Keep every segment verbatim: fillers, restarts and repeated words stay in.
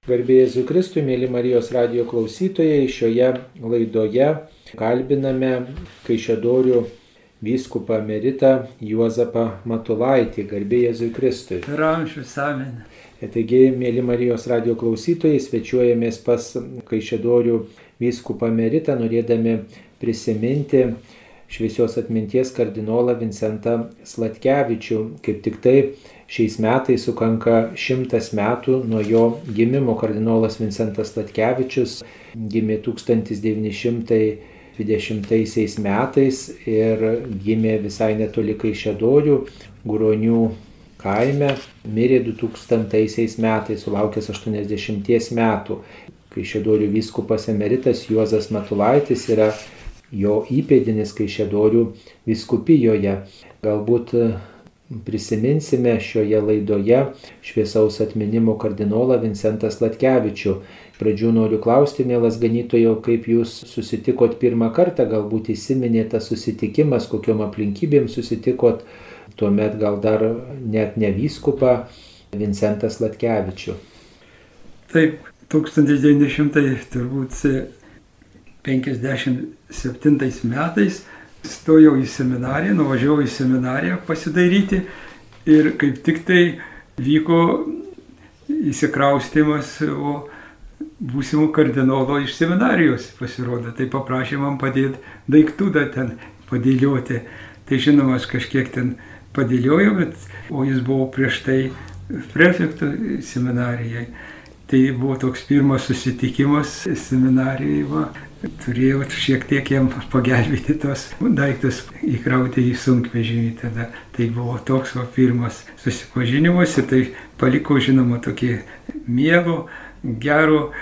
Garbė Jėzui Kristui, mėly Marijos radijo klausytojai, šioje laidoje kalbiname Kaišiadorių vyskupą emeritą Juozapą Matulaitį. Garbė Jėzui Kristui. Per amžius, amen. Taigi, mėly Marijos radijo klausytojai, svečiuojamės pas Kaišiadorių vyskupą emeritą, norėdami prisiminti šviesios atminties kardinolą Vincentą Sladkevičių. Kaip tik tai šiais metais sukanka šimtas metų nuo jo gimimo. Kardinolas Vincentas Sladkevičius gimė tūkstantis devyni šimtai dvidešimtaisiais metais ir gimė visai netoli Kaišiadorių, Guronių kaime, mirė du tūkstantaisiais metais, sulaukęs aštuoniasdešimties metų. Kaišiadorių vyskupas emeritas Juozas Matulaitis yra jo įpėdinis Kaišiadorių vyskupijoje. Galbūt prisiminsime šioje laidoje šviesaus atminimo kardinolą Vincentą Sladkevičių. Pradžių noriu klausti, mielas ganytojo, kaip jūs susitikot pirmą kartą, galbūt įsiminė tas susitikimas, kokiom aplinkybėm susitikot, tuomet gal dar net ne vyskupą Vincentą Sladkevičių. Taip, tūkstantis devyni šimtai penkiasdešimt septintais metais stojau į seminariją, nuvažiavau į seminariją pasidairyti ir kaip tik tai vyko įsikraustymas būsimų kardinolo iš seminarijos, pasirodo. Tai paprašė man padėti daiktų dar ten padėlioti. Tai žinoma, aš kažkiek ten padėliojau, bet o jis buvo prieš tai prefektu seminarijai. Tai buvo toks pirmas susitikimas seminarijai. Va. Turėjau šiek tiek jam pagelbėti tos daiktus įkrauti į sunkvežimį tada. Tai buvo toks va, pirmas susipažinimas ir tai paliko, žinoma, tokį mielo, gero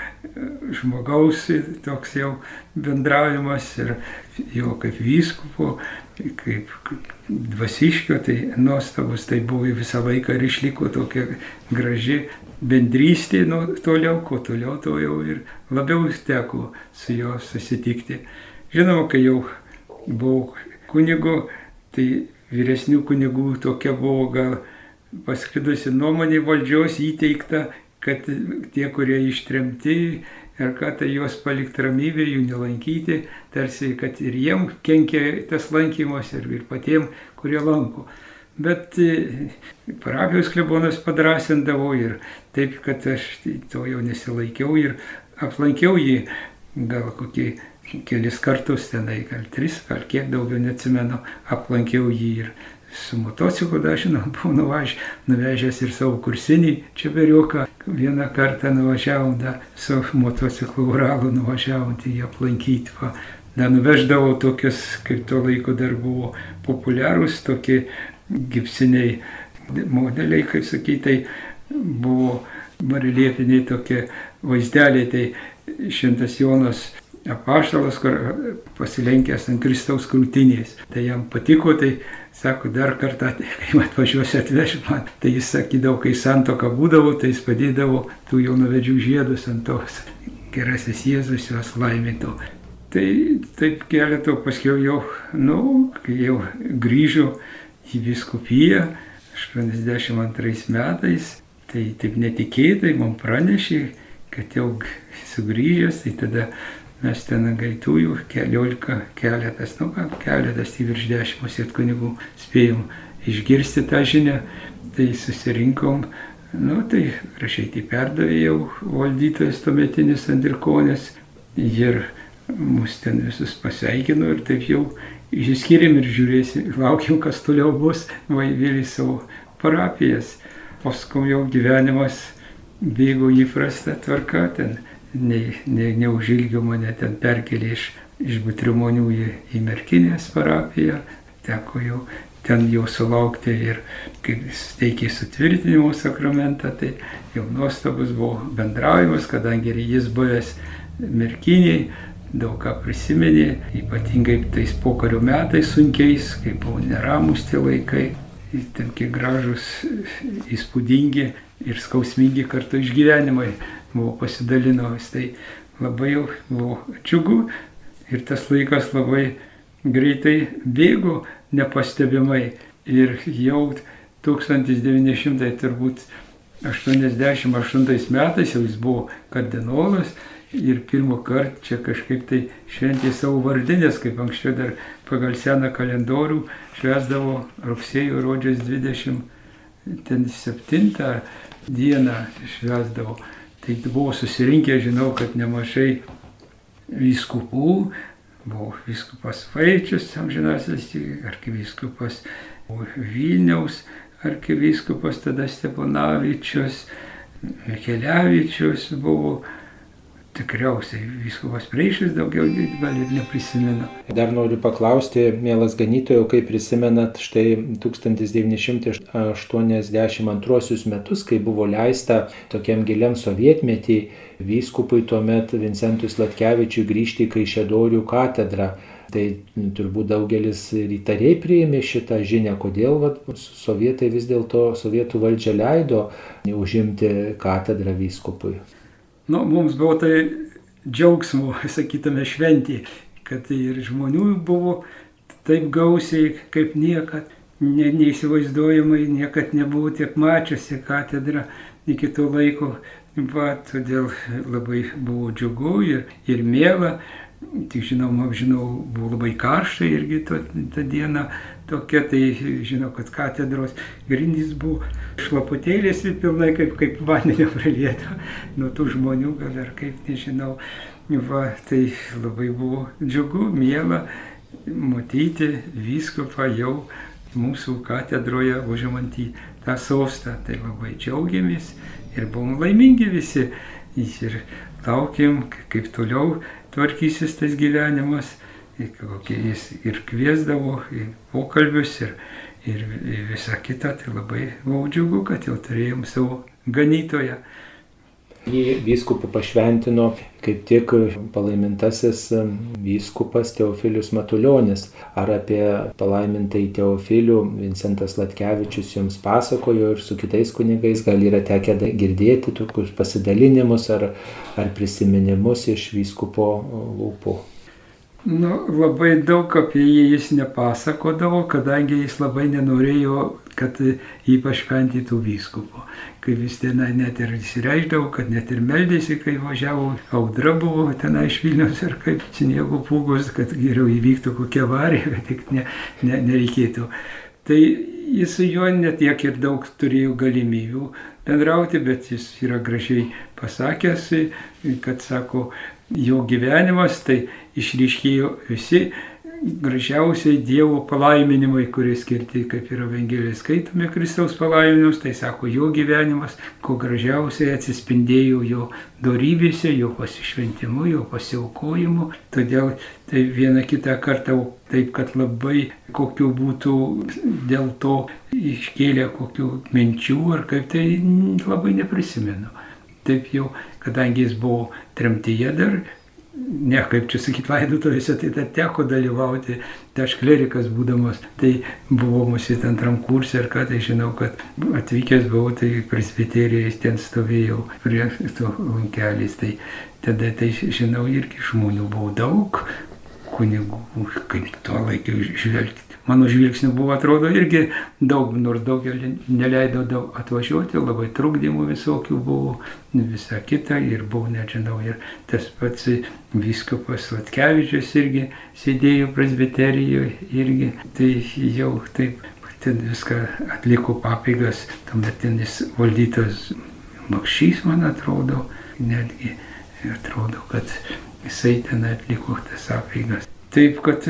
žmogaus toks jau bendravimas ir jo kaip vyskupo, kaip, kaip dvasiškio, tai nuostabus, tai buvo visą laiką ir išliko tokia graži bendrystė, nu, toliau, kuo toliau, to jau ir labiau teko su juo susitikti. Žinoma, kai jau buvau kunigu, tai vyresnių kunigų tokia buvo gal pasklidusi nuomonė valdžios įteikta, kad tie, kurie ištremti, ir kad tai juos palikti ramybė, jų nelankyti, tarsi, kad ir jiem kenkia tas lankymas ir, ir patiem, kurie lanko. Bet parapijos klebonas padrasindavo ir taip, kad aš to jau nesilaikiau ir aplankiau jį gal kokį kelis kartus tenai, gal tris, gal kiek daugiau neatsimenu, aplankiau jį ir su motociklu dažinau, buvau nuvaž, nuvežęs ir savo kursinį Čeberiuką. Vieną kartą nuvažiavom, da, su motociklu Uralu nuvažiavom jį aplankyti. Va. Da, nuveždavau tokius, kaip to laiko dar buvo populiarūs, tokie gipsiniai modeliai, kaip sakytai, buvo bareliefiniai tokie vaizdeliai, tai Šventas Jonas Apaštalas, kur pasilenkęs ant Kristaus krūtinės. Tai jam patiko, tai sako, dar kartą, kai atvažiuosi atveš man, tai jis sakydavo, kai santuoka būdavo, tai jis padėdavo tų jaunavedžių žiedus ant tos. Gerasis Jėzus juos laimintų. Tai taip keletą paskiau jau, nu, kai jau grįžau į vyskupiją aštuoniasdešimt antrais metais, tai taip netikėtai man pranešė, kad jau sugrįžęs, tai tada mes ten gaitųjų keliolika, keletas, nu gal keletas, tai virš dešimt kunigų spėjom išgirsti tą žinią, tai susirinkom, nu tai rašai tai perdavė jau valdytojas tuometinis Andrikonis ir mus ten visus pasveikino ir taip jau išsiskyrėm ir žiūrėsim, laukiam, kas toliau bus, va vėl į savo parapijas. Paskui jau gyvenimas bėgo įprasta tvarka, ten ne, ne, neužilgio mane ten perkelė iš, iš Butrimonių į, į Merkinės parapiją, teko jau ten jau sulaukti ir kaip teikė sutvirtinimo sakramentą, tai jau nuostabus buvo bendravimas, kadangi ir jis buvęs Merkinėj, daug ką prisiminė, ypatingai tais pokario metais sunkiais, kai buvo neramus tie laikai, ten kiek gražus, įspūdingi ir skausmingi kartu išgyvenimai buvo pasidalinomas. Tai labai jau buvo džiugu ir tas laikas labai greitai bėgo nepastebimai. Ir jau tūkstantis devyni šimtai turbūt aštuoniasdešimt aštuntais metais jau jis buvo kardinolas ir pirmą kartą čia kažkaip tai šventė savo vardinės, kaip anksčiau dar pagal seną kalendorių švęsdavo rugsėjo rodžios dvidešimt septintą dieną švęsdavo. Tai buvo susirinkę, žinau, kad nemažai vyskupų, buvo vyskupas Vaičius, amžinasis arkivyskupas Vilniaus, arkivyskupas tada Steponavičius, Mikelevičius buvo, tikriausiai vyskupas Preišis, daugiau gal ir neprisimenu. Dar noriu paklausti, mielas ganytojau, kaip prisimenat štai tūkstantis devyni šimtai aštuoniasdešimt antruosius metus, kai buvo leista tokiam giliam sovietmetį vyskupui tuomet Vincentui Sladkevičiui grįžti į Kaišiadorių katedrą. Tai turbūt daugelis įtariai priėmė šitą žinią, kodėl vat, sovietai vis dėlto, sovietų valdžia leido užimti katedrą vyskupui. Nu, mums buvo tai džiaugsmo, sakytume, šventė, kad ir žmonių buvo taip gausiai, kaip niekad, ne, neįsivaizduojamai, niekad nebuvo tiek mačiusi katedrą iki to laiko. Va, todėl labai buvo džiugu ir, ir mėla. Tik žinoma, žinau, buvo labai karšta irgi to, tą dieną tokia, tai žinau, kad katedros grindys buvo šlaputėlės ir pilnai kaip, kaip vandenio pralieta nuo tų žmonių, gal ar kaip, nežinau. Va, tai labai buvo džiugu, miela matyti vyskupą jau mūsų katedroje užimantį tą sostą. Tai labai džiaugiamės ir buvom laimingi visi ir laukėm, kaip toliau tvarkysis tas gyvenimas, jis ir kviesdavo į pokalbius ir, ir visą kitą, tai labai buvau džiugu, kad jau turėjom savo ganytoją. Jį vyskupų pašventino kaip tik palaimintasis vyskupas Teofilius Matulionis. Ar apie palaimintąjį Teofilių Vincentas Sladkevičius jums pasakojo ir su kitais kunigais, gal yra tekę girdėti tokius pasidalinimus ar, ar prisiminimus iš vyskupo lūpų? Nu, labai daug apie jį jis nepasakodavo, kadangi jis labai nenorėjo, kad jį pašventytų vyskupo. Kai vis tenai net ir įsireišdavo, kad net ir meldėsi, kai važiavo, audra buvo tenai iš Vilniaus ir kaip sniego pūgos, kad geriau įvyktų kokia avarija, kad tik ne, ne, nereikėtų. Tai jis su juo netiek ir daug turėjo galimybių bendrauti, bet jis yra gražiai pasakęs, kad sako, jo gyvenimas, tai išryškėjo visi gražiausiai Dievo palaiminimai, kurie skirti, kaip ir Evangelijoje skaitome Kristaus palaiminimus, tai sako, jo gyvenimas, ko gražiausiai atsispindėjo jo dorybėse, jo pasišventimu, jo pasiaukojimu. Todėl tai vieną kitą kartą taip, kad labai kokių būtų dėl to iškėlę kokių minčių ar kaip, tai labai neprisimenu. Taip jau, kadangi jis buvo tremtyje dar, ne kaip čia sakyt laidotuvėse, tai dar teko dalyvauti, tai aš klerikas būdamas, tai buvo mūsų ten antram kurse ir ką, tai žinau, kad atvykęs buvau, tai presbiterijais ten stovėjau prie to lankelis, tai tada tai žinau irgi žmonių buvo daug, kunigų, kaip tuo laikiau žvelgti. Mano žvilgsnių buvo, atrodo, irgi daug, nors daugelį neleido daug atvažiuoti, labai trukdymų visokių buvo, visa kita ir buvo, nežinau, ir tas pats vyskupas Sladkevičius irgi sėdėjo presbiterijoje irgi, tai jau taip, ten viską atliko papaigas, tuometinis valdytas Makšys, man atrodo, netgi atrodo, kad jisai ten atliko tas apeigas. Taip, kad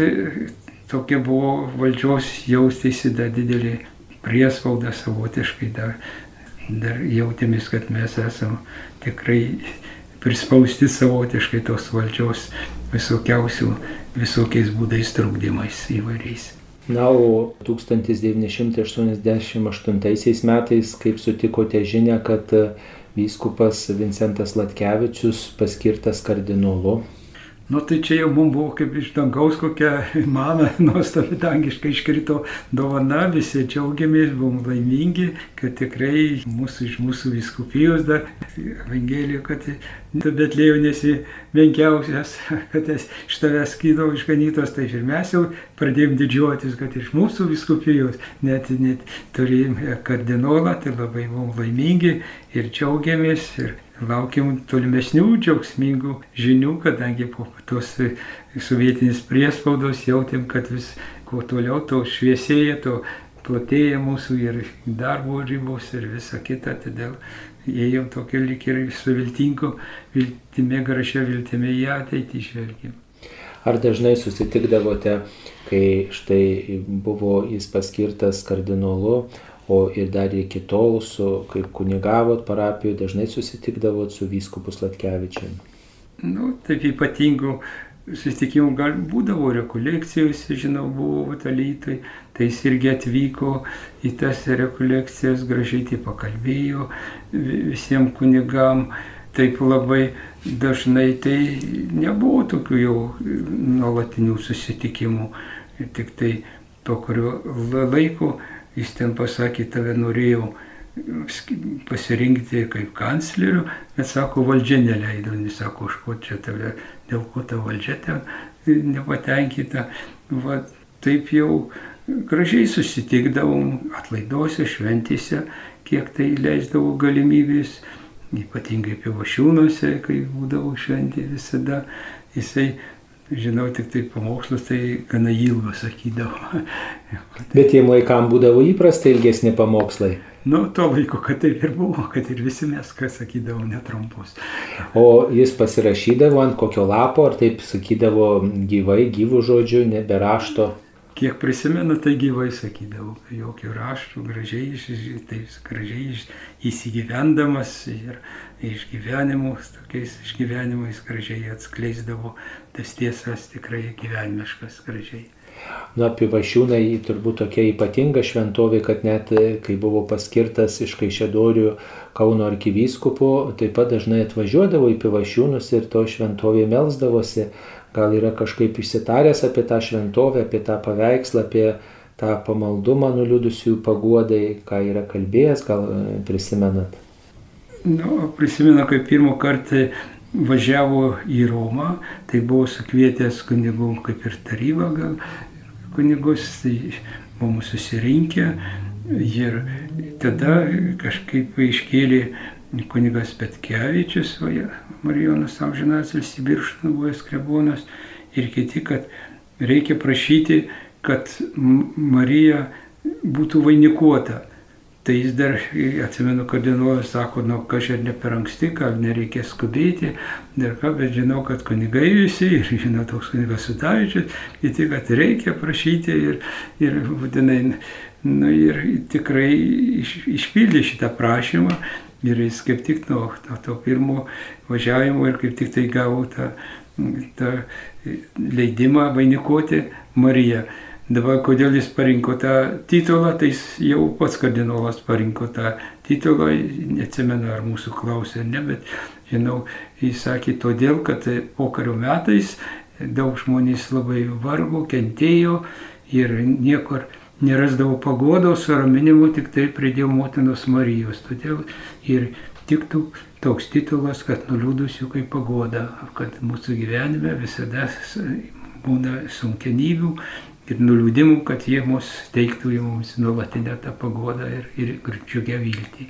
tokia buvo valdžios jaustėsi dar didelį priespaudą savotiškai, dar, dar jautėmės, kad mes esam tikrai prispausti savotiškai tos valdžios visokiausių, visokiais būdais trukdymais įvairiais. Na, o tūkstantis devyni šimtai aštuoniasdešimt aštuntaisiais metais, kaip sutikote žinią, kad vyskupas Vincentas Sladkevičius paskirtas kardinolu? Nu, tai čia jau mums buvo kaip iš dangaus kokia mana nuostabi dangiškai iškrito dovana, visi džiaugiamės, buvom laimingi, kad tikrai mūsų, iš mūsų vyskupijos dar Evangelijoje, kad Betlėjo nesi menkiausias, kad iš tavęs skydo išganytos, tai ir mes jau pradėjom didžiuotis, kad iš mūsų vyskupijos net, net turėjom kardinolą, tai labai buvom laimingi ir džiaugiamės ir laukiam tolimesnių džiaugsmingų žinių, kadangi po tos sovietinės priespaudos jautėm, kad vis kuo toliau to šviesėja, to platėja mūsų ir darbo ribos ir visa kita, todėl ėjom tokio lyg ir su viltingu, viltimi, gražia viltimi į ateitį žvelgim. Ar dažnai susitikdavote, kai štai buvo jis paskirtas kardinolu, o ir dar iki tol, su, kaip kunigavot parapijoje, dažnai susitikdavot su vyskupu Sladkevičiumi? Nu, taip ypatingų susitikimų gal būdavo rekolekcijose, žinau, buvo Alytui, tai jis irgi atvyko į tas rekolekcijas, gražiai tai pakalbėjo visiems kunigam, taip labai dažnai tai nebuvo tokių jau nuolatinių susitikimų, tik tai po kurio laiko jis ten pasakė, tave norėjau pasirinkti kaip kanclerių, bet sako, valdžia neleido, jis sako, aš ko čia tave, dėl ko ta valdžia ten nepatenkinta. Va, taip jau gražiai susitikdavom atlaidose, šventėse, kiek tai leisdavo galimybės, ypatingai Pivašiūnuose, kai būdavo šventė visada, jisai, žinau, tik tai pamokslus, tai gana ilgo sakydavo. Bet tiem laikam būdavo įprasta ilgesni pamokslai? Nu, to laiko, kad taip ir buvo, kad ir visi mes, kas sakydavom, netrumpus. O jis pasirašydavo ant kokio lapo, ar taip sakydavo gyvai, gyvų žodžių, nebe rašto? Kiek prisimenu, tai gyvai sakydavau, jokių raštų, gražiai, taip, gražiai įsigyvendamas ir išgyvenimus, tokiais išgyvenimais gražiai atskleisdavo tas tiesas, tikrai gyvenimiškas gražiai. Na, Pivašiūnai turbūt tokia ypatinga šventovė, kad net kai buvo paskirtas iš Kaišiadorių Kauno arkivyskupu, taip pat dažnai atvažiuodavo į Pivašiūnus ir to šventovė melsdavosi. Gal yra kažkaip išsitaręs apie tą šventovę, apie tą paveikslą, apie tą pamaldumą nuliūdusių paguodai, ką yra kalbėjęs, gal prisimenat? Nu, prisimenu, kai pirmą kartą važiavo į Romą, tai buvo sukvietęs kunigų, kaip ir taryba gal, kunigus, tai buvom susirinkę ir tada kažkaip iškėlė kunigas Petkevičius, Marijonas amžinatilsį Birštono buvęs klebonas ir kiti, kad reikia prašyti, kad Marija būtų vainikuota. Tai jis dar, atsimenu, kardinolas sako, nu, kažkaip ne per anksti, gal nereikia skubėti, dar ką, bet žinau, kad kunigai visi, ir žinau, toks kunigas Sutavičius, kiti, kad reikia prašyti ir, ir būtinai, nu, ir tikrai iš, išpildė šitą prašymą ir jis kaip tik nuo to, to pirmo važiavimo ir kaip tik tai gavo tą, tą leidimą vainikuoti Mariją. Dabar, kodėl jis parinko tą titulą, tai jis jau pats kardinolas parinko tą titulą, neatsimenu, ar mūsų klausė, ne, bet žinau, jis sakė todėl, kad pokario metais daug žmonės labai vargo, kentėjo ir niekur nerasdavo paguodos, raminimo, tik tai prie Dievo motinos Marijos. Todėl ir tiktų toks titulas, kad nuliūdusių kaip paguoda, kad mūsų gyvenime visada būna sunkenybių ir nuliūdimų, kad jie mus teiktų į mums nuolatinę tą paguodą ir, ir džiugią viltį.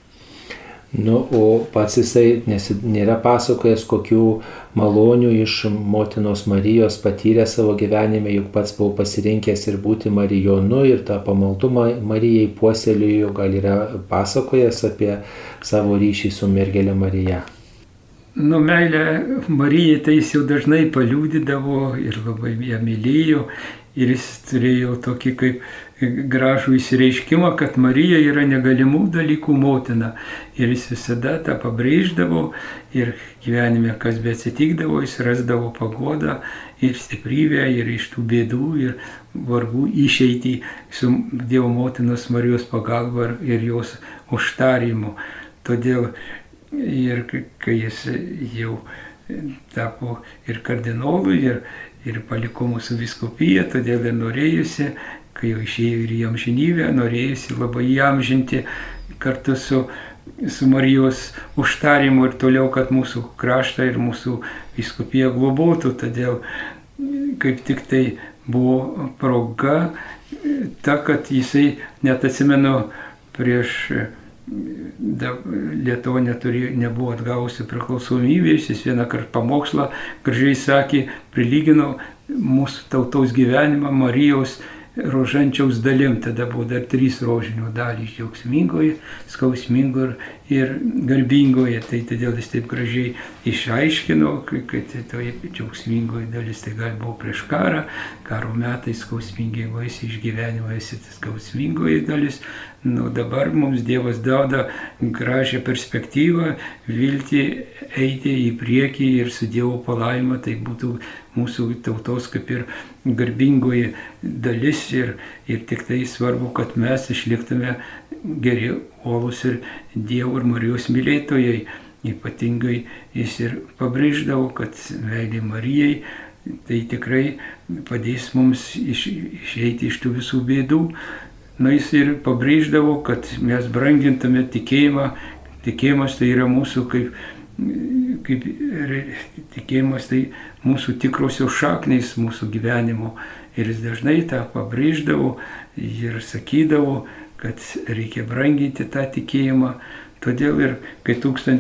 Nu, o pats jisai nėra pasakojęs, kokių malonių iš motinos Marijos patyrė savo gyvenime, juk pats buvo pasirinkęs ir būti Marijonu ir tą pamaldumą Marijai puoselėjo, gal yra pasakojęs apie savo ryšį su mergele Marija. Nu, meilę Marijai tai jis jau dažnai paliūdydavo ir labai ją mylėjo. Ir jis turėjo tokį kaip gražų įsireiškimą, kad Marija yra negalimų dalykų motina. Ir jis visada tą pabrėždavo ir gyvenime, kas be atsitikdavo, jis rasdavo paguodą ir stiprybę ir iš tų bėdų ir vargų išeitį su Dievo motinos Marijos pagalba ir jos užtarimu. Todėl ir kai jis jau tapo ir kardinolu, ir ir paliko mūsų vyskupiją, todėl ir norėjusi, kai jau išėjo ir į amžinybę, norėjusi labai įamžinti kartu su, su Marijos užtarimu ir toliau, kad mūsų kraštą ir mūsų vyskupiją globotų. Todėl kaip tik tai buvo proga ta, kad jisai, net atsimenu, prieš Lietuva neturėjo, nebuvo atgavusi priklausomybės, jis vieną kartą pamokslą gražiai sakė, prilygino mūsų tautos gyvenimą Marijos rožančiaus dalim, tada buvo dar trys rožinio dalys - džiaugsmingoji, skausmingoji ir garbingoji. Tai todėl jis taip gražiai išaiškino, kad toje džiaugsmingoji dalis tai gal buvo prieš karą, karo metais skausmingiai vaisiai išgyvenimo esi skausmingoji dalis. Nu, dabar mums Dievas duoda gražią perspektyvą, viltį eiti į priekį ir su Dievo palaima tai būtų mūsų tautos kaip ir garbingoji dalis ir, ir tik tai svarbu, kad mes išliktume geri uolūs ir Dievo ir Marijos mylėtojai. Ypatingai jis ir pabrėždavo, kad meilė Marijai tai tikrai padės mums iš, išeiti iš tų visų bėdų. Na, jis ir pabrėždavo, kad mes brangintume tikėjimą. Tikėjimas tai yra mūsų kaip, kaip tikėjimas tai mūsų tikrosios šaknys mūsų gyvenimo. Ir jis dažnai tą pabrėždavo ir sakydavo, kad reikia branginti tą tikėjimą. Todėl ir kai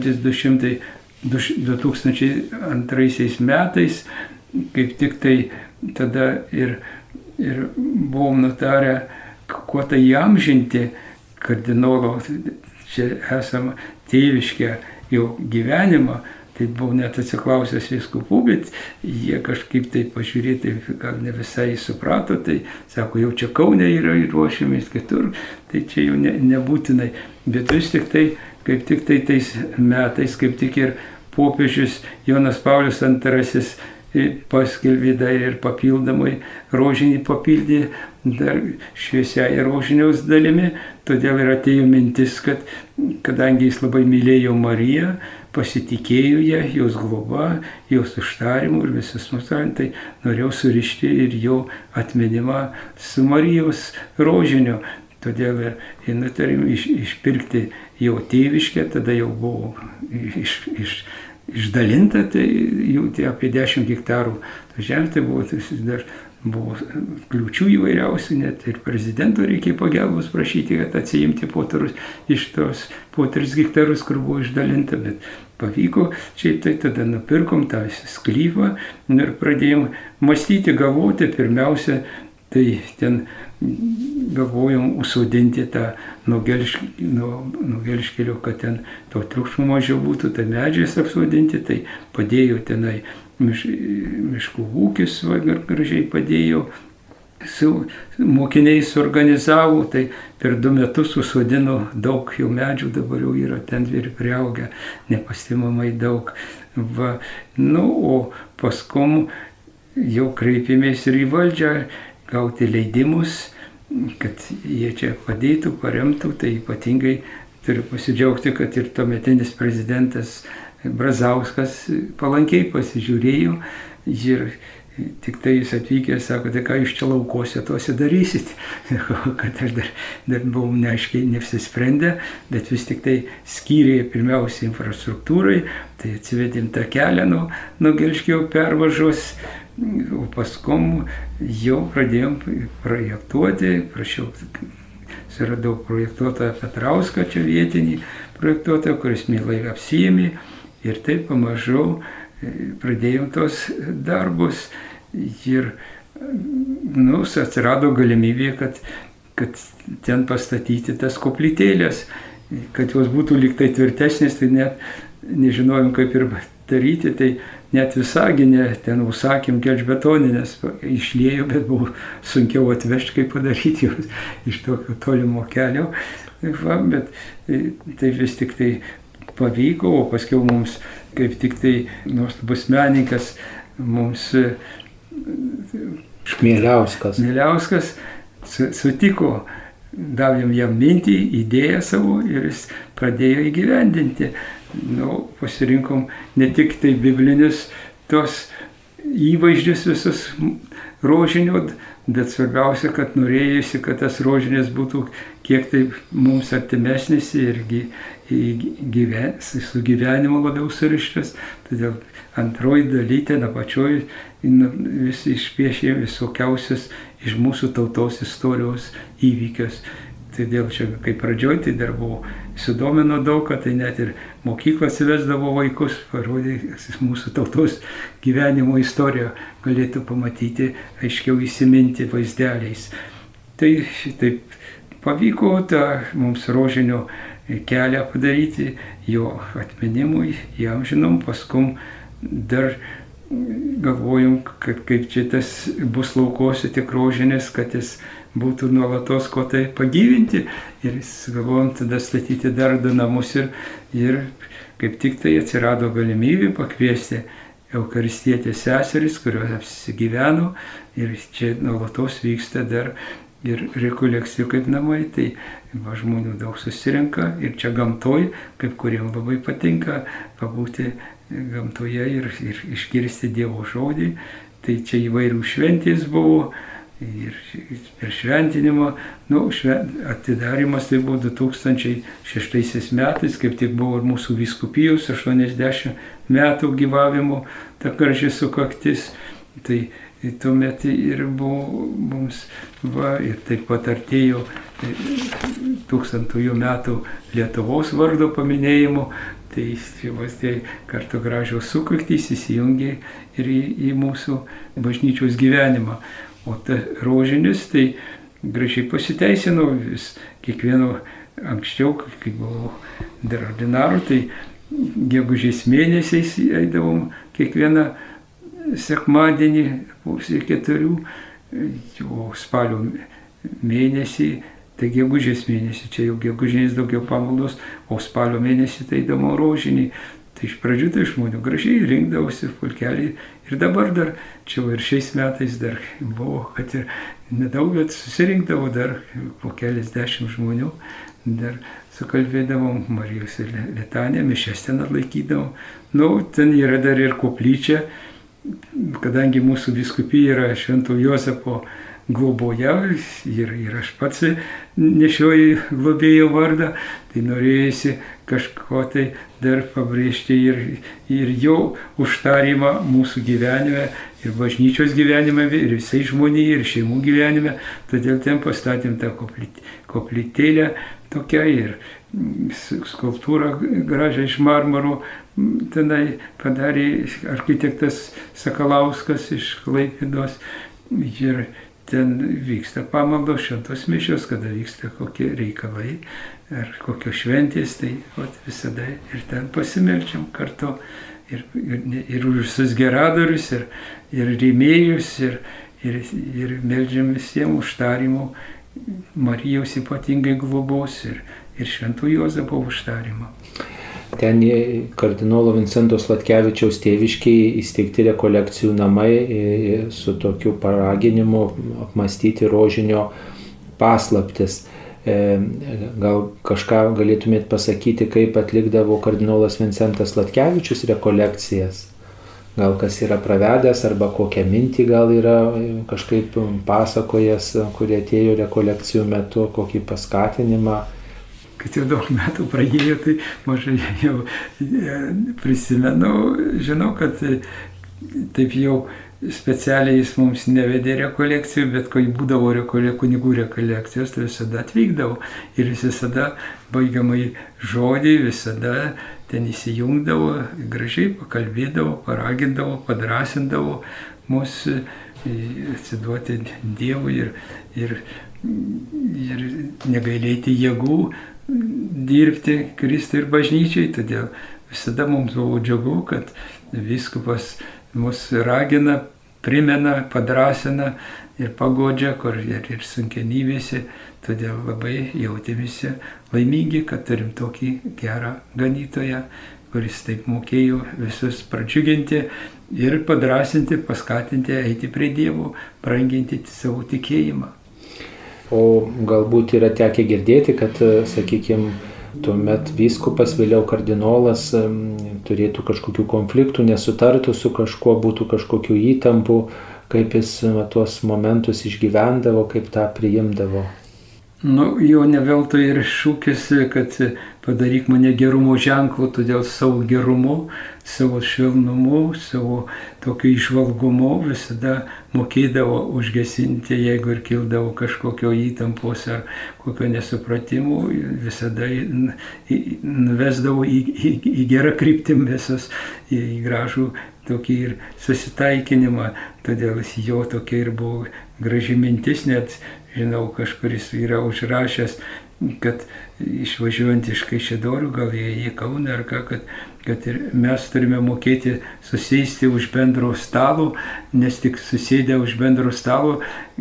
du tūkstančiai antraisiais metais, kaip tik tai tada ir, ir buvom nutarę, kuo tai įamžinti kardinolo, čia esama tėviškę jo gyvenimą, tai buvau net atsiklausęs vyskupų, bet jie kažkaip tai pažiūrėti, gal ne visai suprato, tai sako, jau čia Kaune yra ruošiamės kitur, tai čia jau ne, nebūtinai. Bet vis tik tai, kaip tik tai tais metais, kaip tik ir popiežius Jonas Paulius antrasis paskelbė dar ir papildomai rožinį papildė dar šviesiai rožiniaus dalimi, todėl ir atėjo mintis, kad kadangi jis labai mylėjo Mariją, pasitikėjo ją, jos globa, jos užtarimu ir visus mūsų, tai norėjau surišti ir jo atminimą su Marijos rožiniu. Todėl ir nutarėm iš, išpirkti jo tėviškę, tada jau buvo iš, iš išdalinta, tai jau tai apie dešimt hektarų. Ta žemė tai buvo, tai dar buvo kliūčių įvairiausių, net ir prezidento reikia pagalbos prašyti, kad atsiimti potarus iš tos po tris hektarus, kur buvo išdalinta, bet pavyko. Čia tai tada nupirkom tą sklypą ir pradėjom mąstyti, galvoti. Pirmiausia, tai ten galvojom užsodinti tą nuo Gelžkelio, kad ten to triukšmo mažiau būtų, tai medžiais apsodinti, tai padėjo tenai miš, miškų ūkis, va, gražiai padėjo, su mokiniais suorganizavo, tai per du metus susodino daug jau medžių, dabar jau yra ten ir priaugę, nepastebimai daug. Va. Nu, o paskum jau kreipėmės ir į valdžią, gauti leidimus, kad jie čia padėtų, paremtų, tai ypatingai turiu pasidžiaugti, kad ir tuometinis prezidentas Brazauskas palankiai pasižiūrėjo ir tik tai jis atvykęs, sako, tai ką jūs čia laukose tuose darysit, kad aš dar, dar buvau neaiškiai neapsisprendę, bet vis tik tai skyrė pirmiausia infrastruktūrai, tai atsivedėm tą kelią nuo, nuo Gelžkelio pervažos. O paskum jau pradėjom projektuoti, prašiau, suradau projektuotoją Petrauską, čia vietinį projektuotoją, kuris mielai apsiėmė ir taip pamažu pradėjom tos darbus ir nu, atsirado galimybė, kad, kad ten pastatyti tas koplytėlės, kad jos būtų lyg tai tvirtesnės, tai net nežinojom kaip ir daryti, tai net Visaginę ten užsakėm gelžbetoninės, išliejo, bet buvo sunkiau atvežti, kaip padaryti jos iš tokio tolimo kelio. Va, bet tai vis tik tai pavyko, o paskiau mums kaip tik tai nuostabus menininkas mums Mieliauskas. Mieliauskas sutiko, davėm jam mintį, idėją savo ir jis pradėjo įgyvendinti. Nu, pasirinkom ne tik tai biblinius tos įvaizdžius visus rožinio, bet svarbiausia, kad norėjusi, kad tas rožinės būtų kiek tai mums artimesnis ir gyven, su gyvenimu labiau surištas. Todėl antroji dalytė, na pačioj, vis išpiešė visokiausias iš mūsų tautos istorijos įvykius. Tai dėl čia, kai pradžioj, tai dar buvo sudomino daug, kad tai net ir mokyklą atsivesdavo vaikus, parodė mūsų tautos gyvenimo istoriją, galėtų pamatyti, aiškiau įsiminti vaizdeliais. Tai šitaip pavyko tą mums rožinio kelią padaryti, jo atminimui, jam žinom, paskum dar galvojom, kad kaip čia tas bus laukose tik rožinis, kad jis būtų nuolatos ko tai pagyvinti ir galvojom tada statyti dar du namus ir, ir kaip tik tai atsirado galimybė pakviesti eucharistietės seseris, kurios apsigyveno ir čia nuolatos vyksta dar ir rekolekcijų kaip namai, tai va, žmonių daug susirenka ir čia gamtoj, kaip kuriem labai patinka pabūti gamtoje ir, ir išgirsti Dievo žodį, tai čia įvairių šventės buvo. Ir per šventinimą, nu, švent, atidarimas tai buvo du tūkstančiai šeštaisiais metais, kaip tik buvo ir mūsų vyskupijos aštuoniasdešimt metų gyvavimo, ta graži sukaktis. Tai tuomet ir buvo mums, va, ir taip pat artėjo tūkstantųjų metų Lietuvos vardo paminėjimo, tai, tai kartu gražios sukaktys įsijungė ir į, į mūsų bažnyčios gyvenimą. O ta rožinis tai gražiai pasiteisino vis kiekvieno anksčiau, kai buvau dar ordinaru, tai gegužės mėnesiais eidavom kiekvieną sekmadienį pusė keturių, o spalio mėnesį, tai gegužės mėnesį, čia jau gegužės daugiau pamaldos, o spalio mėnesį tai eidavom rožinį. Tai iš pradžių tai žmonių gražiai rinkdavosi pulkelį ir dabar dar, čia ir šiais metais dar buvo, kad ir nedaug, bet susirinkdavo dar po keliasdešimt žmonių, dar sukalbėdavom Marijos ir Litanę, mišias ten atlaikydavom. Nu, ten yra dar ir koplyčia, kadangi mūsų vyskupija yra Švento Jozapo globoje ir, ir aš pats nešioju globėjo vardą, tai norėjusi kažko tai dar pabrėžti ir, ir jo užtarimą mūsų gyvenime, ir bažnyčios gyvenime, ir visai žmonijai, ir šeimų gyvenime. Todėl ten pastatėm tą koplytėlę tokią ir skulptūrą gražią iš marmaro tenai padarė architektas Sakalauskas iš Klaipėdos. Ir ten vyksta pamaldos, šventos mišios, kada vyksta kokie reikalai ar kokios šventės, tai vat, visada ir ten pasimeldžiam kartu ir, ir, ir už visus geradorius, ir, ir rėmėjus, ir, ir, ir meldžiam visiems užtarimų, Marijos ypatingai globos ir, ir Švento Jozapo užtarimą. Ten kardinolo Vincento Sladkevičiaus tėviškiai įsteigti rekolekcijų namai su tokiu paraginimu apmąstyti rožinio paslaptis. Gal kažką galėtumėt pasakyti, kaip atlikdavo kardinolas Vincentas Sladkevičius rekolekcijas? Gal kas yra pravedęs arba kokią mintį gal yra kažkaip pasakojęs, kurie atėjo rekolekcijų metu, kokį paskatinimą? Kad jau daug metų praėjo, tai mažai jau prisimenu, žinau, kad taip jau specialiai jis mums nevedė rekolekcijų, bet kai būdavo rekole, kunigų rekolekcijos, tai visada atvykdavo ir jis visada baigiamai žodį, visada ten įsijungdavo, gražiai pakalbėdavo, paragindavo, padrasindavo mus atsiduoti Dievui ir, ir, ir negailėti jėgų dirbti Kristui ir bažnyčiai, todėl visada mums buvo džiugu, kad vyskupas mus ragina, primena, padrasina ir pagodžia, kur ir, ir sunkenybėse, todėl labai jautėmėsi laimingi, kad turim tokį gerą ganytoją, kuris taip mokėjo visus pradžiuginti ir padrasinti, paskatinti eiti prie Dievo, branginti savo tikėjimą. O galbūt yra tekę girdėti, kad, sakykime, tuomet vyskupas, vėliau kardinolas turėtų kažkokių konfliktų, nesutartų su kažkuo, būtų kažkokių įtampų, kaip jis tuos momentus išgyvendavo, kaip tą priimdavo. Nu, jo neveltui ir šūkis, kad padaryk mane gerumo ženklu, todėl savo gerumu, savo švelnumu, savo tokiu išvalgumu visada mokėdavo užgesinti, jeigu ir kildavo kažkokio įtampos ar kokio nesupratimo, visada nuvesdavo į, į, į gerą kryptim visus, į gražų tokį ir susitaikinimą, todėl jo tokia ir buvo graži mintis, net žinau, kažkuris yra užrašęs, kad išvažiuojant iš Kaišiadorių, gal į Kauną ar ką, kad, kad ir mes turime mokėti susėsti už bendro stalo, nes tik susėdę už bendro stalo,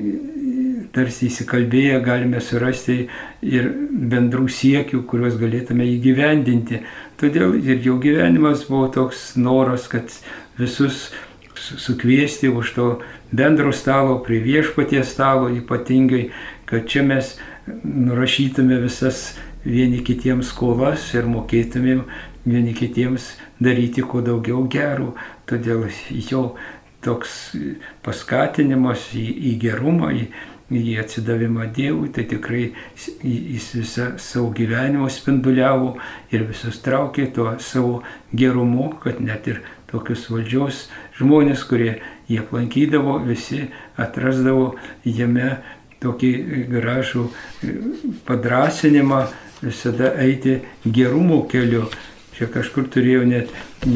tarsi įsikalbėję, galime surasti ir bendrų siekių, kuriuos galėtume įgyvendinti. Todėl ir jo gyvenimas buvo toks noras, kad visus sukviesti už to bendro stalo, prie viešpaties stalo ypatingai, kad čia mes nurašytume visas vieni kitiems skolas ir mokėtumėm vieni kitiems daryti kuo daugiau gerų. Todėl jo toks paskatinimas į, į gerumą, į, į atsidavimą Dievui, tai tikrai jis visą savo gyvenimą spinduliavo ir visus traukė tuo savo gerumu, kad net ir tokius valdžios žmonės, kurie jį aplankydavo, visi atrasdavo jame tokį gražų padrasinimą visada eiti gerumo keliu. Čia kažkur turėjau net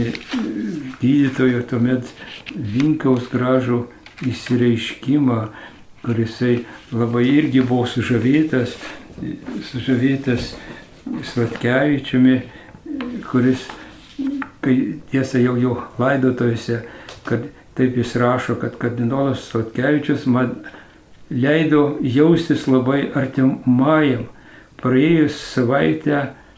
gydytojo tuomet Vinkaus gražų įsireiškimą, kurisai labai irgi buvo sužavėtas, sužavėtas Sladkevičiumi, kuris, kai tiesa jau jo laidotojose, kad taip jis rašo, kad kardinolas Sladkevičius man leido jaustis labai artimajam. Praėjus savaitę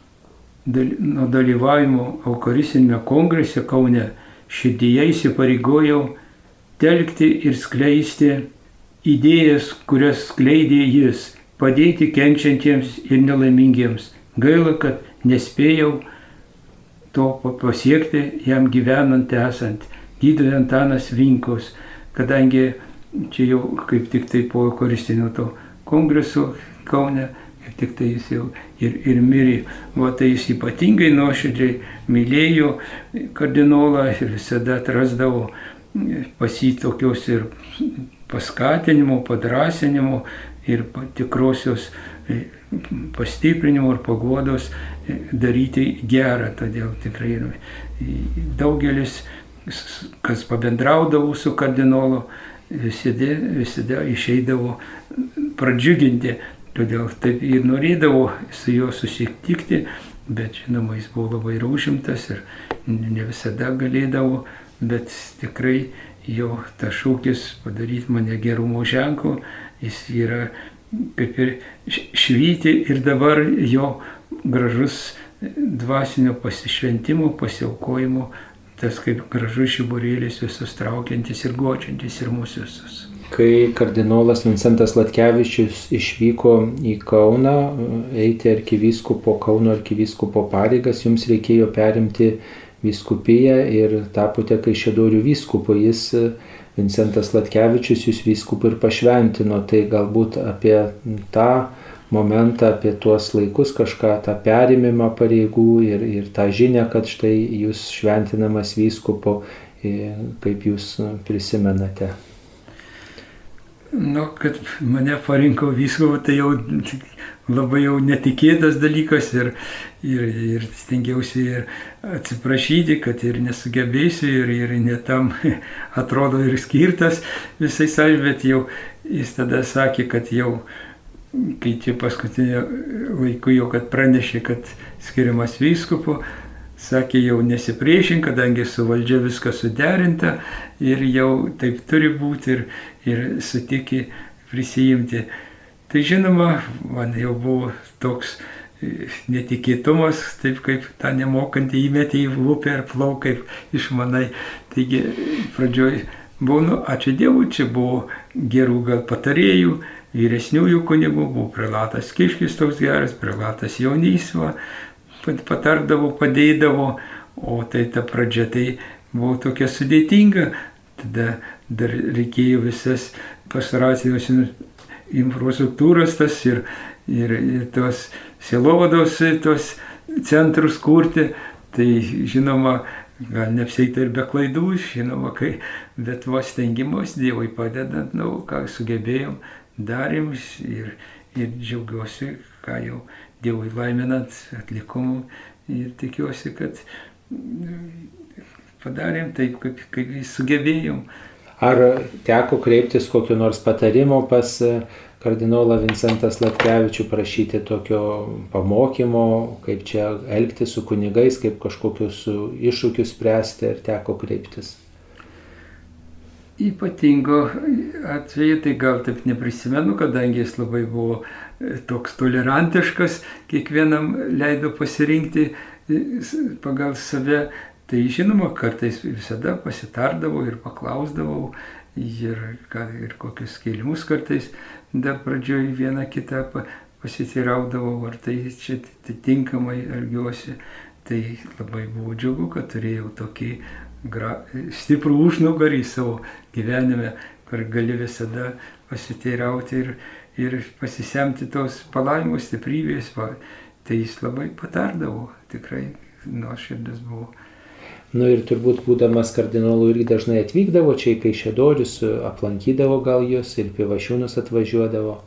nuo dalyvavimo Eucharistinėme kongrese Kaune širdyje įsipareigojau telkti ir skleisti idėjas, kurias skleidė jis, padėti kenčiantiems ir nelaimingiems. Gaila, kad nespėjau to pasiekti jam gyvenant esant. Gydytojas Antanas Vinkus, kadangi čia jau kaip tik tai po Eucharistinio to kongreso Kaune, kaip tik tai jis jau ir, ir mirė. Va tai jis ypatingai nuoširdžiai mylėjo kardinolą ir visada atrasdavo pas jį tokios ir paskatinimo, padrasinimo ir tikrosios pastiprinimo ir paguodos daryti gerą. Todėl tikrai daugelis, kas pabendraudavo su kardinolu, visada, visada išeidavo pradžiuginti. Todėl taip ir norėdavo su juo susitikti, bet žinoma, jis buvo labai užimtas ir ne visada galėdavo, bet tikrai jo tas šūkis padaryti mane gerumo ženklu, jis yra kaip ir švyti ir dabar jo gražus dvasinio pasišventimo, pasiaukojimo, tas kaip gražus žiburėlis visus traukiantis ir guodžiantis ir mūsų visus. Kai kardinolas Vincentas Sladkevičius išvyko į Kauną, eiti arkivyskupo, Kauno arkivyskupo pareigas, jums reikėjo perimti vyskupiją ir tapote Kaišiadorių vyskupu. Jis, Vincentas Sladkevičius, jūs vyskupu ir pašventino. Tai galbūt apie tą momentą, apie tuos laikus kažką, tą perimimą pareigų ir, ir tą žinią, kad štai jūs šventinamas vyskupu, kaip jūs prisimenate. Nu, kad mane parinko vyskupu, tai jau labai jau netikėtas dalykas ir, ir, ir stengiausi ir atsiprašyti, kad ir nesugebėsiu ir, ir netam atrodo ir skirtas visai savai, bet jau jis tada sakė, kad jau, kai čia paskutinio laiku jau, kad pranešė, kad skiriamas vyskupu, sakė, jau nesipriešink, kadangi su valdžia viskas suderinta ir jau taip turi būti ir, ir sutikė prisijimti. Tai žinoma, man jau buvo toks netikėtumas, taip kaip tą nemokantį įmetė į upę ar plauk, kaip išmanai. Taigi pradžioj buvo, nu, ačiū Dievui, čia buvo gerų gal patarėjų, vyresniųjų kunigų, buvo prelatas Kiškis toks geras, prelatas Jaunysva, patardavo, padėdavo, o tai ta pradžia tai buvo tokia sudėtinga. Tada dar reikėjo visas pastoracijos infrastruktūros tas ir, ir, ir tos sielovados tos centrus kurti, tai žinoma, gal neapsieita ir be klaidų, žinoma, kai, bet vos stengimus Dievui padedant, nu, ką sugebėjom, darėm ir, ir džiaugiuosi, ką jau Dievui laiminant atlikom ir tikiuosi, kad padarėm taip, kaip, kaip sugebėjom. Ar teko kreiptis kokiu nors patarimo pas kardinolą Vincentą Sladkevičių, prašyti tokio pamokymo, kaip čia elgtis su kunigais, kaip kažkokius iššūkius spręsti, ar teko kreiptis? Ypatingo atveju, tai gal taip neprisimenu, kadangi jis labai buvo toks tolerantiškas, kiekvienam leido pasirinkti pagal save. Tai žinoma, kartais visada pasitardavau ir paklausdavau ir, ir kokius kėlimus kartais dar pradžioj vieną kitą pasiteiraudavau, ar tai čia tinkamai elgiuosi. Tai labai buvo džiugu, kad turėjau tokį gra, stiprų užnugarį savo gyvenime, kur gali visada pasiteirauti ir, ir pasisemti tos palaimos, stiprybės. Va. Tai jis labai patardavo, tikrai nuoširdus buvo. Nu ir turbūt būdamas kardinolu irgi dažnai atvykdavo čia į Kaišiadorius, aplankydavo gal jūs ir Pivašiūnus atvažiuodavo.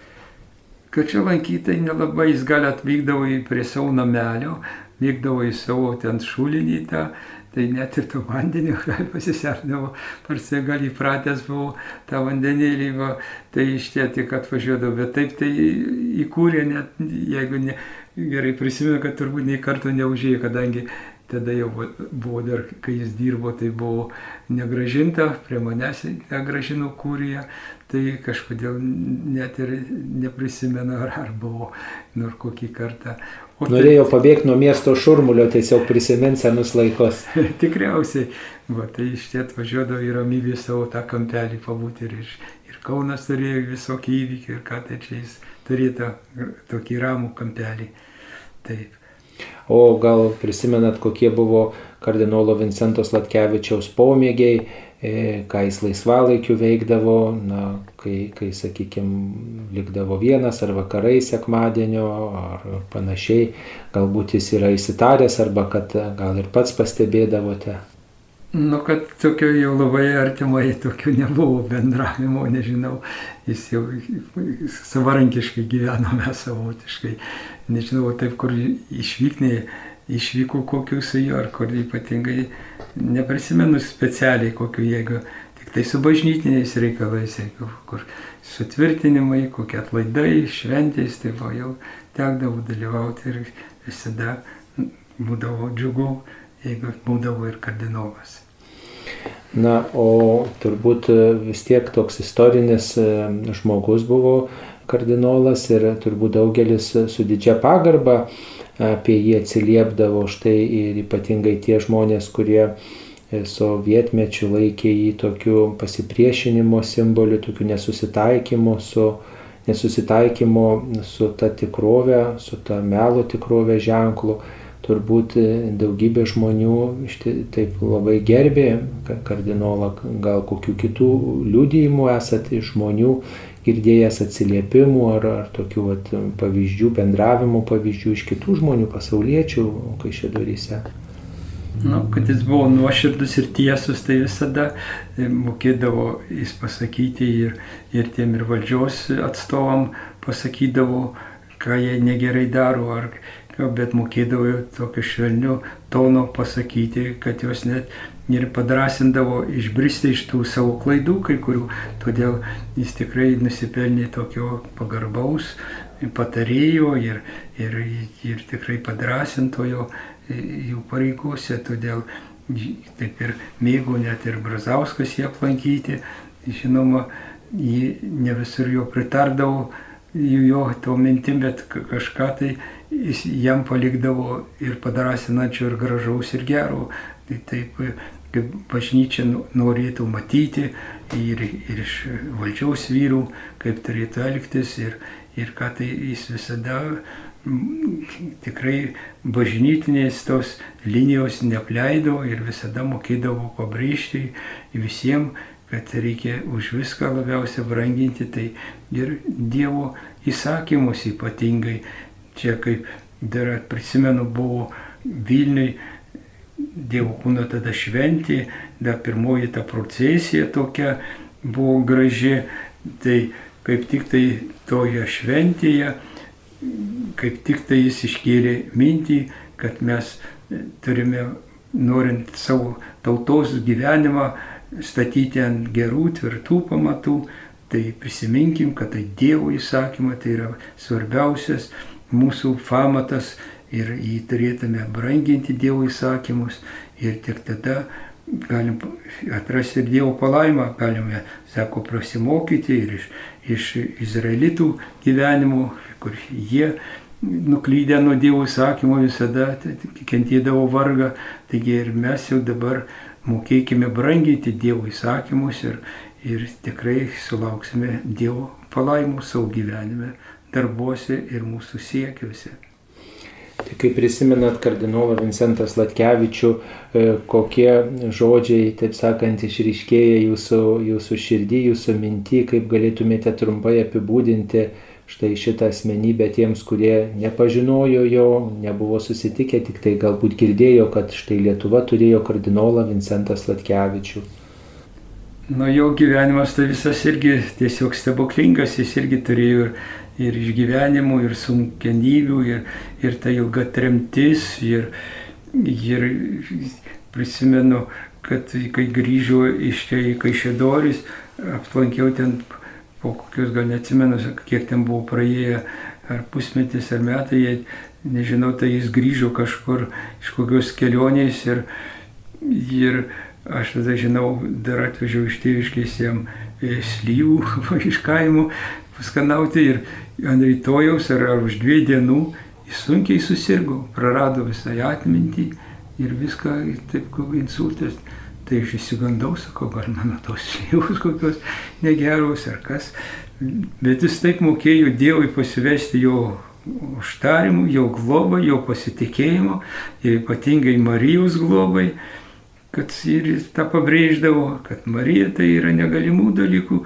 Kad čia lankytai nelabai, jis gal atvykdavo prie savo namelio, vykdavo į savo ten šulinį tą, tai net ir to vandenį gal pasiserdavo, parse gal įpratęs buvo tą vandenėlį, va, tai iš tie tik atvažiuodavo, bet taip tai įkūrė net, jeigu ne, gerai prisimenu, kad turbūt nei karto neužėjo, kadangi tada jau buvo dar, kai jis dirbo, tai buvo negražinta, prie manęs negražino kūrija, tai kažkodėl net ir neprisimenu, ar, ar buvo nors kokį kartą. O norėjo tai pabėgti nuo miesto šurmulio, tiesiog prisimint senus laikus. Tikriausiai, va, tai iš tie atvažiuodavo į ramybę savo tą kampelį pabūti ir, ir Kaunas turėjo visokį įvykį ir ką tai čia jis turėjo tokį ramų kampelį. Taip. O gal prisimenat, kokie buvo kardinolo Vincento Sladkevičiaus pomėgiai, ką jis laisvalaikiu veikdavo, na, kai, kai sakykime, likdavo vienas ar vakarai sekmadienio ar panašiai, galbūt jis yra įsitaręs arba kad gal ir pats pastebėdavote? Nu, kad tokio jau labai artimai tokio nebuvo bendravimo, nežinau, jis jau savarankiškai gyvenome savotiškai, nežinau, taip kur išvyknė, išvyko kokiu su juo, ar kur ypatingai neprisimenu specialiai kokiu, jeigu tik tai su bažnytiniais reikalais, kur sutvirtinimai, kokie atlaidai, šventės, tai va, jau tekdavo dalyvauti ir visada būdavo džiugu, jeigu būdavo ir kardinolas. Na, o turbūt vis tiek toks istorinis žmogus buvo kardinolas ir turbūt daugelis su didžia pagarba apie jį atsiliepdavo, štai ir ypatingai tie žmonės, kurie sovietmečiu laikė jį tokiu pasipriešinimo simboliu, tokiu nesusitaikymu su, nesusitaikymu su ta tikrove, su ta melo tikrove ženklu. Turbūt daugybė žmonių taip labai gerbė kardinolą, gal kokių kitų liudijimų esat iš žmonių girdėjęs atsiliepimų ar, ar tokių vat, pavyzdžių, bendravimo pavyzdžių iš kitų žmonių, pasauliečių Kaišiadoryse. Nu, kad jis buvo nuoširdus ir tiesus, tai visada mokėdavo jis pasakyti ir, ir tiem ir valdžios atstovam pasakydavo, ką jie negerai daro, ar bet mokėdavo tokio švelniu tono pasakyti, kad jos net ir padrasindavo išbristi iš tų savo klaidų kai kurių. Todėl jis tikrai nusipelnė tokio pagarbaus patarėjo ir, ir, ir tikrai padrasintojo jų pareigose. Todėl taip ir mėgo net ir Brazauskas jį aplankyti. Žinoma, jį ne visur jo pritardavo jo to mintim, bet kažką tai jis jam palikdavo ir padrasinančio, ir gražaus, ir gero. Tai taip, kaip bažnyčia norėtų matyti ir, ir iš valdžiaus vyrų, kaip turėtų elgtis ir, ir ką tai jis visada tikrai bažnytinės tos linijos neapleido ir visada mokėdavo pabrėžti visiems, kad reikia už viską labiausiai branginti, tai ir Dievo įsakymus ypatingai. Čia kaip dar prisimenu, buvo Vilniui Dievo kūno tada šventė, dar pirmoji ta procesija tokia buvo graži, tai kaip tik tai toje šventėje, kaip tik tai jis iškėlė mintį, kad mes turime, norint savo tautos gyvenimą statyti ant gerų, tvirtų pamatų, tai prisiminkim, kad tai Dievo įsakymai, tai yra svarbiausias mūsų pamatas ir jį turėtume branginti Dievo įsakymus ir tik tada galim atrasti ir Dievo palaimą, galime, sako, prasimokyti ir iš, iš izraelitų gyvenimų, kur jie nuklydę nuo Dievo įsakymo visada kentėdavo vargą, taigi ir mes jau dabar mokėkime branginti Dievo įsakymus ir, ir tikrai sulauksime Dievo palaimų savo gyvenime, darbuose ir mūsų siekiuose. Tai kaip prisimenat kardinolą Vincentą Sladkevičių, kokie žodžiai, taip sakant, išryškėja jūsų, jūsų širdį, jūsų mintį, kaip galėtumėte trumpai apibūdinti štai šitą asmenybę tiems, kurie nepažinojo jo, nebuvo susitikę, tik tai galbūt girdėjo, kad štai Lietuva turėjo kardinolą Vincentą Sladkevičių. Nu, jo gyvenimas tai visas irgi tiesiog stebuklingas, jis irgi turėjo ir, ir išgyvenimų, ir sunkenybių, ir, ir ta ilga tremtis, ir, ir prisimenu, kad kai grįžau iš čia į Kaišiadoris, aplankiau ten po kokius, gal neatsimenu, kiek ten buvo praėję, ar pusmetis, ar metai, jie, nežinau, tai jis grįžo kažkur iš kokios kelionės ir, ir aš tada žinau, dar atvežiau iš tėviškės jam slyvų iš kaimo paskanauti ir ant rytojaus ar, ar už dviejų dienų jis sunkiai susirgo, prarado visą atmintį ir viską, taip kaip insultas. Tai aš įsigandau, sakau, gal mano tos slyvos kokios negeros ar kas. Bet jis taip mokėjo Dievui pasivesti jo užtarimų, jo globai, jo pasitikėjimo ir ypatingai Marijos globai, kad ir tą pabrėždavo, kad Marija tai yra negalimų dalykų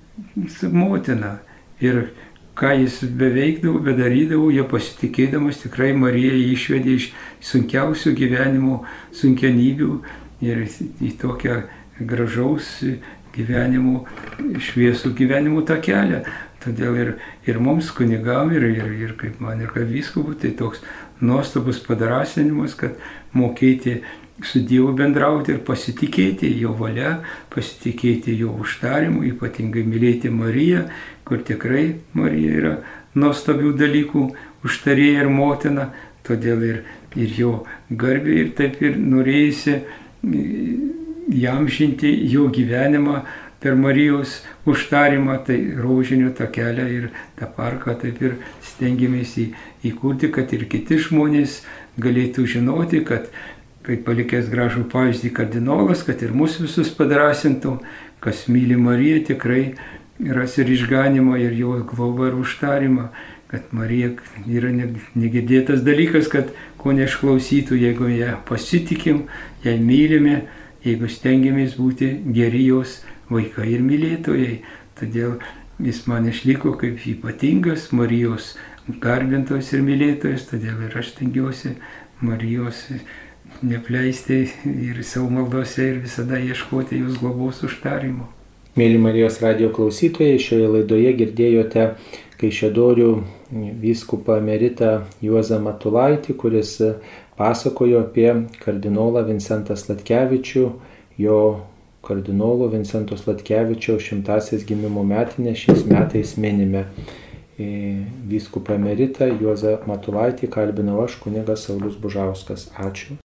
motina. Ir ką jis beveikdavo, bedarydavo, jo pasitikėdamas tikrai Marija jį išvedė iš sunkiausių gyvenimo sunkenybių ir į tokią gražaus gyvenimo, šviesų gyvenimo tą kelią. Todėl ir, ir mums kunigam, ir, ir, ir kaip man, ir kaip vyskupui, tai toks nuostabus padrasinimas, kad mokėti su Dievu bendrauti ir pasitikėti jo valia, pasitikėti jo užtarimu, ypatingai mylėti Mariją, kur tikrai Marija yra nuostabių dalykų užtarėja ir motina, todėl ir, ir jo garbė ir taip ir norėjusi įamžinti jo gyvenimą per Marijos užtarimą, tai rožinio tą kelią ir tą parką taip ir stengiamės į, įkurti, kad ir kiti žmonės galėtų žinoti, kad kaip palikęs gražų pavyzdį kardinolas, kad ir mus visus padrasintų, kas myli Mariją, tikrai ras ir išganimą, ir jo globą ir užtarimą, kad Marija yra negirdėtas dalykas, kad ko neišklausytų, jeigu ją pasitikim, ją mylime, jeigu stengiamės būti geri jos vaikai ir mylėtojai. Todėl jis man išliko kaip ypatingas Marijos garbintojas ir mylėtojas, todėl ir aš stengiuosi Marijos nepleisti ir savo maldose ir visada ieškoti jos globos užtarimo. Mėly Marijos radijo klausytojai, šioje laidoje girdėjote Kaišiadorių vyskupą emeritą Juozą Matulaitį, kuris pasakojo apie kardinolą Vincentą Sladkevičių, jo kardinolo Vincento Sladkevičiaus šimtąsias gimimo metinės šiais metais minime. Vyskupą emeritą Juozą Matulaitį kalbinau aš, kunigas Saulius Bužauskas. Ačiū.